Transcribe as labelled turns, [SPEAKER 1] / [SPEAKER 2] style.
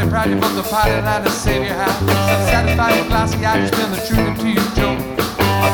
[SPEAKER 1] mighty proud you both the party line to save your house. Satisfied with glassy eyes, you spin the truth into you, Joe.